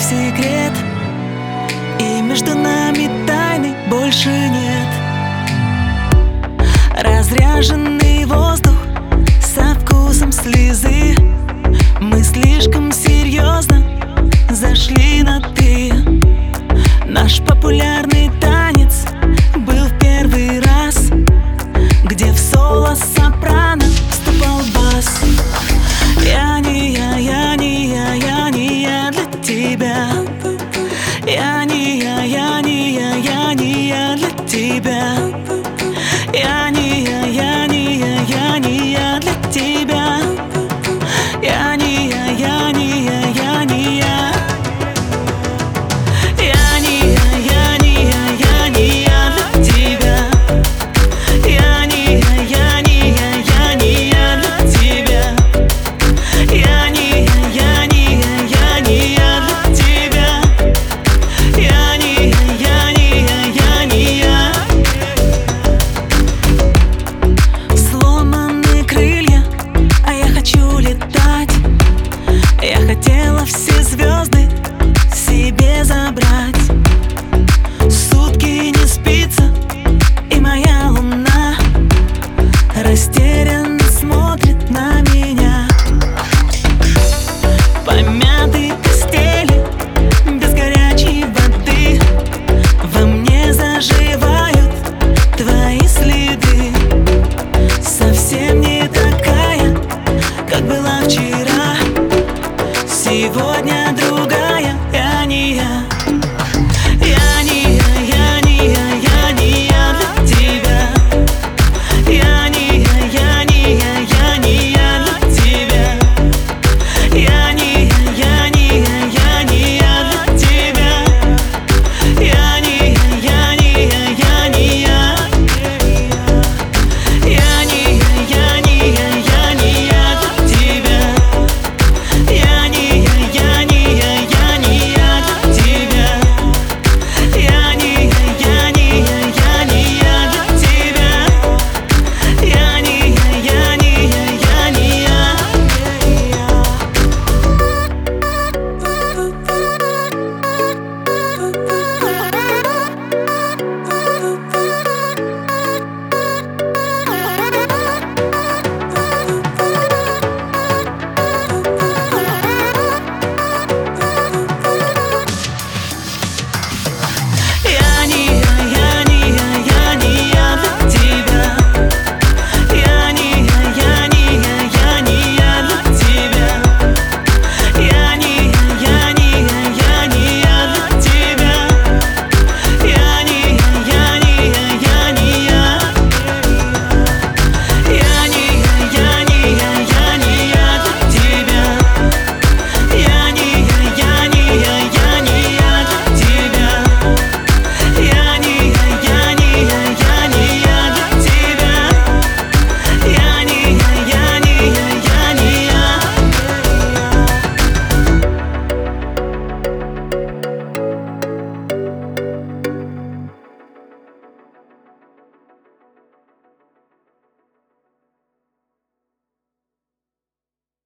секрет, и между нами тайны больше нет. Разряженный воздух со вкусом слезы, мы слишком серьезно зашли на «ты». Наш популярный танец был в первый раз, где в соло сопрано вступал бас. Я не я, я не я, я не я для тебя. Я не я, я не я, я не я для тебя. Я не я, я не я, я не я для тебя. Я не я, я не я, я не я. Я не я, я не я, я не я для тебя. Я не я, я не я, я не я для тебя. Я не я, я не я, я не я для тебя. Я не я, я не я, я не я. Сломаны крылья, а я хочу летать. Я хотела все звезды себе забрать. Сутки не спится, и моя луна растерянно смотрит на меня.